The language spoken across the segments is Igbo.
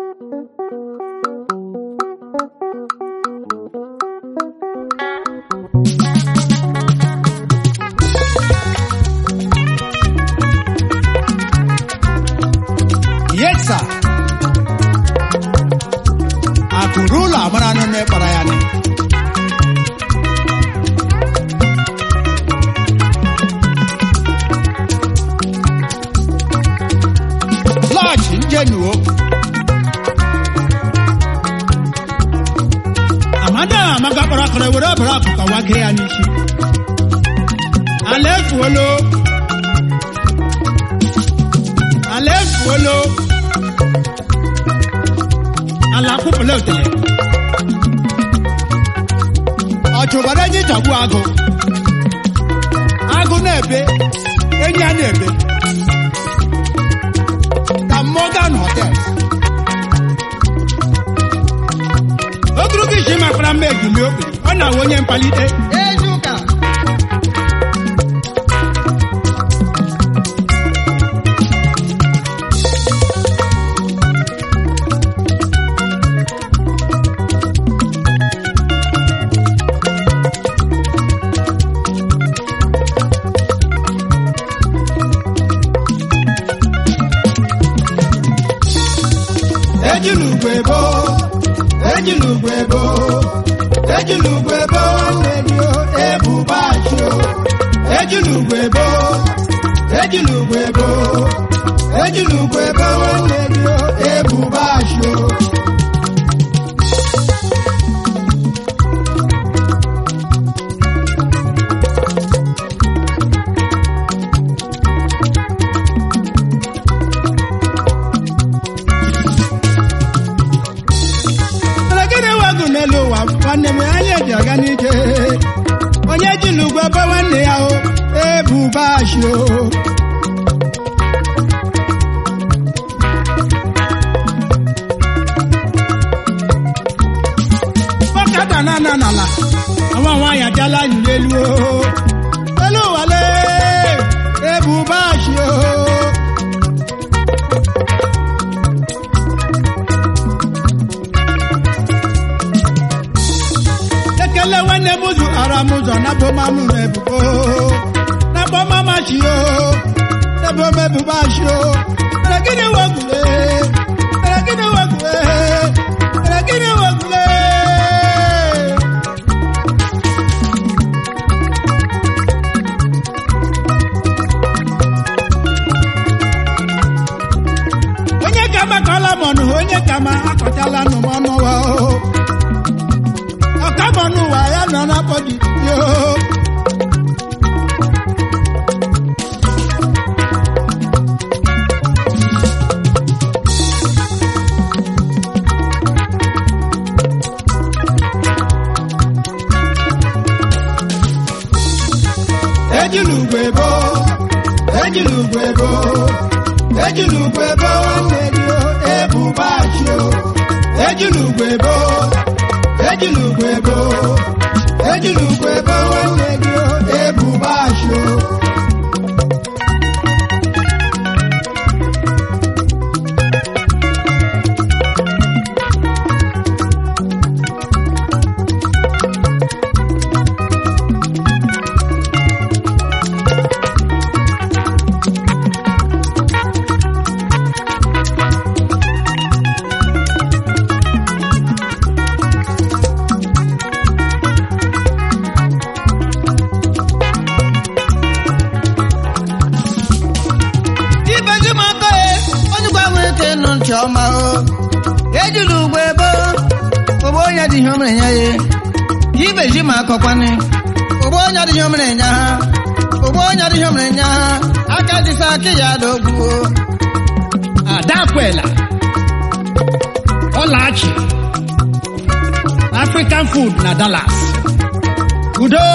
Yes, sir. Akurula marano me parayani. Large ingenuo. Amada magapara kare wura bara ka wake anishi. Alef wolo. Ala kupele otele. Ochobare ji tabu ago. Ago na ebe, enyi na ebe. The Morgan Hotels. Ogrugi shima frambe giliobi. Ona wonye mpalite. Ejuka. Ejilugwebo, nedio ebubasho. Ejilugwebo, nedio ebubasho. Onye Ejilugwebo nwanne ya o ebubasho. Bokata na àwọn aya jala yulelu o. Pẹ̀lú wale ebubasho. Ekele wene muzu aramuzo na boma mumebuko. Na boma machio. Na boma bubasho. Regine wagule. Onye kama kala monu, onye kama akotala no mono wa o. Akabonu wa ya na body yo. Ejilugwebo, nedio ebubasho. Ejilugwebo, nedio ebubasho. Ejilugwebo, obonya di homre nyaye. Ibeji makokwani, obonya di homre nyaha. Akadi saki ya dogu. Adakwela. Olachi. African food na Dallas. Udo.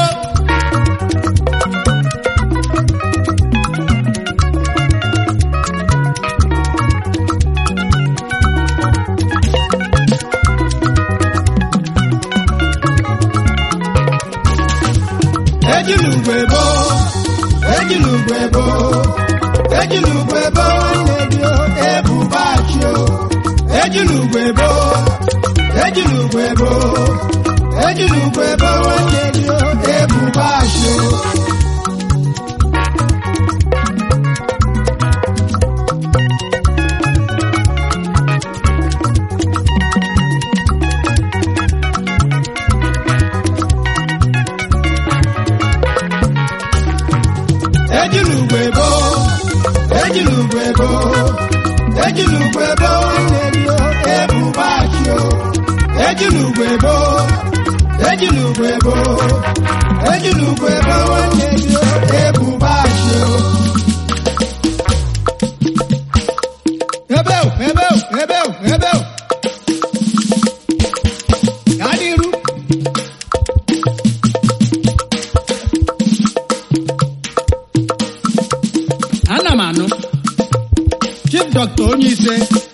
Ejilugwebo, nedio ebubasho. ejilugwebo ejilugwebo ejilugwebo nwanne gị ebubasho ejilugwebo ejilugwebo ejilugwebo nwanne gị ebubasho ejilugwebo ejilugwebo ejilugwebo nwanne gị ebubasho ebeu gadiru ana m anụ chief dọkịta onye ise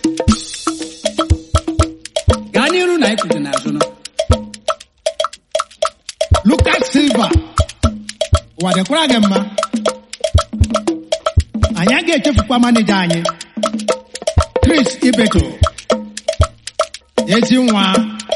gaa n'iru na ikwute n'azụ nọ Lucas Silva ụwa dịkwara gị mma anyị agaghị echefukwa manija anyị Chris Ibeto ezi nwa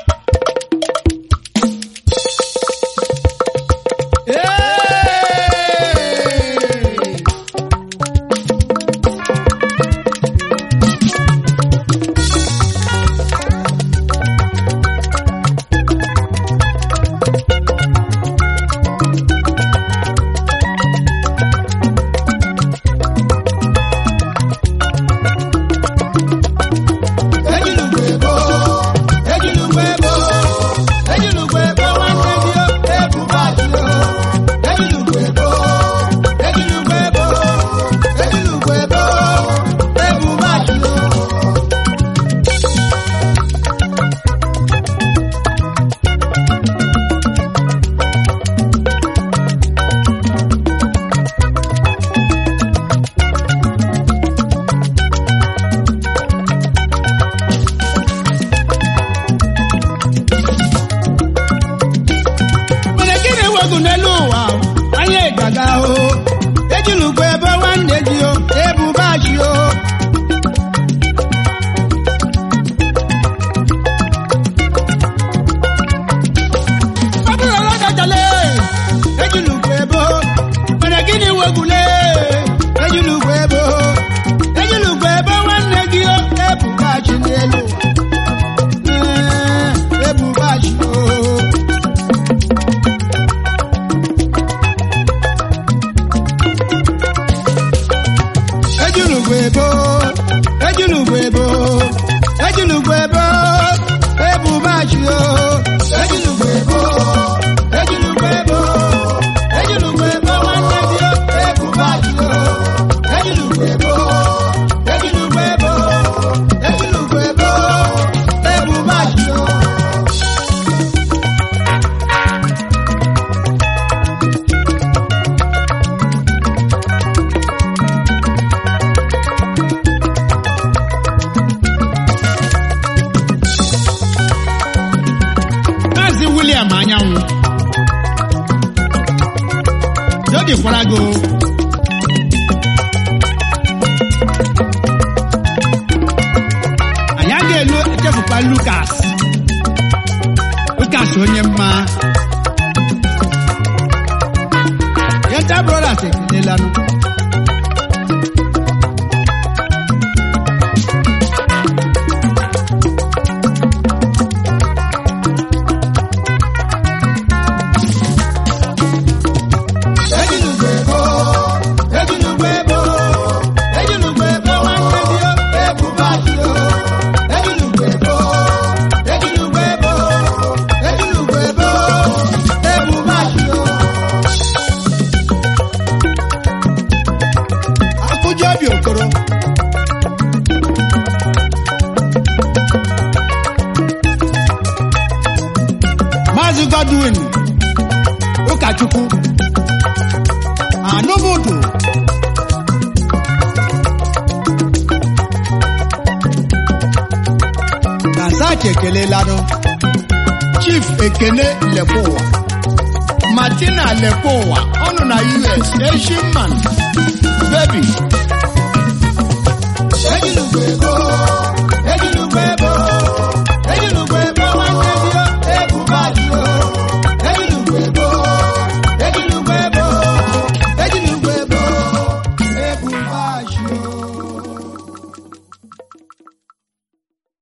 Lucas onye mma Yenta brothers ekelelanu Godwin Ukachukwu Anomodu Nazache Kelelano Chief Ekene Lepowa Martina Lepowa ọnụ na US Asian man baby Ejilugwebo chi o